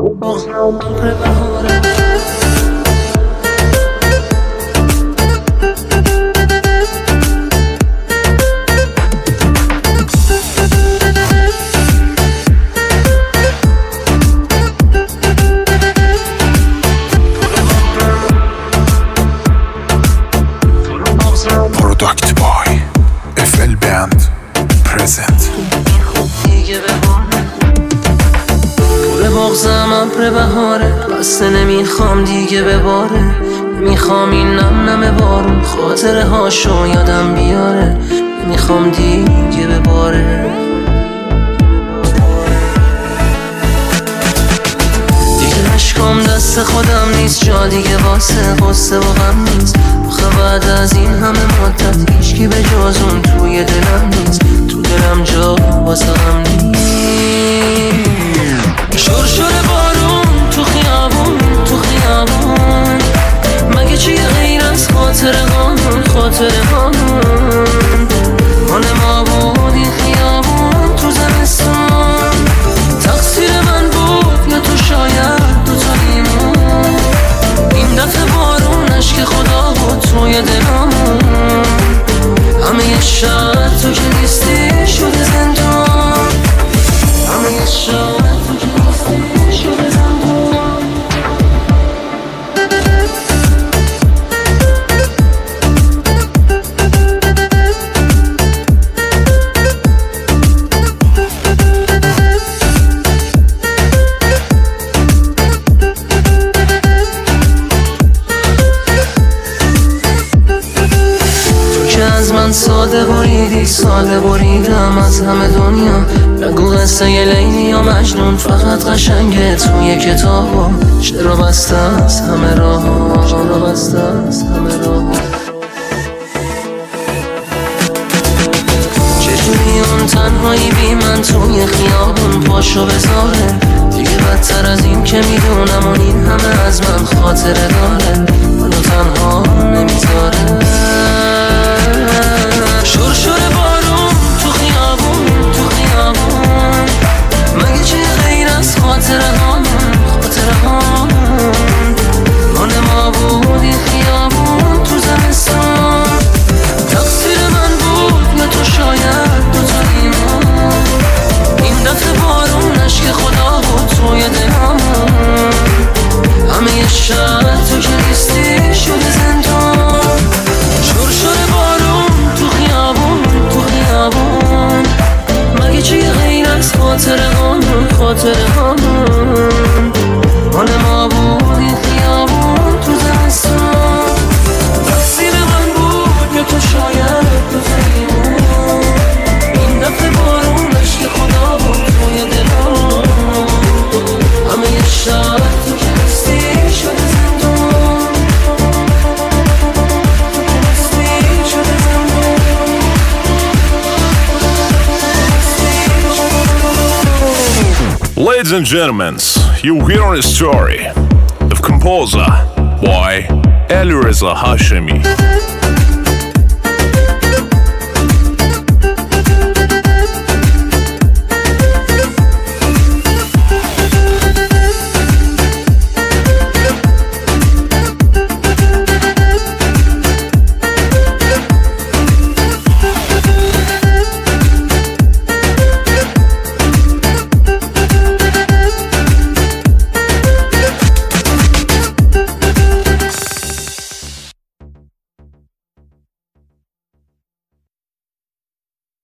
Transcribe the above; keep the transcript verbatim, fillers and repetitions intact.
بسته نمیخوام دیگه بباره، نمیخوام این نم نم بارون خاطره هاشو یادم بیاره، نمیخوام دیگه بباره. دیگه عشقام دست خودم نیست، جا دیگه واسه قصه و غم نیست. آخه بعد از این همه مدت هیچکی به جز اون توی دلم نیست، تو دلم جا واسه غم نیست. شور شور بارون تو خیابون تو خیابون، مگه چیه غیر از خاطره هامون خاطره هامون؟ مال ما بود این خیابون تو زمستون، تقصیر من بود یا تو شاید دوتاییمون. این دفعه بارون عشق خدا بود توی دلامون، همه یه شهر تو که نیستی شده زندان، همه یه شهر تو که نیستی شده زندان. من ساده بریدی ساده بریدم از همه دنیا، نگو قصه ی لیلی یا مجنون، فقط قشنگه توی کتابا. چرا بسته از همه راه، چرا بسته از همه راه. چجوری اون تنهایی بی من توی خیابون پاشو بذاره، دیگه بدتر از این که میدونم اون این همه از من خاطره داره، منو تنها نمیذاره. شور شور بارون تو خیابون تو خیابون، مگه چه غیر از خاطره هامون خاطره هامون؟ مال ما بود این خیابون تو زمستون، تقصیر من بود یا تو شاید دوتاییمون. این دفعه بارون عشق خدا بود توی دلامون، همه یه شهر تو که نیستی شده زندان. شور شور بارون تو خیابون تو خیابون، مگه چیه غیر از خاطره هامون خاطره هامون؟ مال ما بود این خیابون تو زمستون، تقصیر من بود یا تو شاید دوتاییمون. این دفعه بارون عشق خدا بود توی دلامون، همه یه شهر تو که نیستی شده زندان. Ladies and gentlemen, you hear a story of composer by Alireza Hashemi.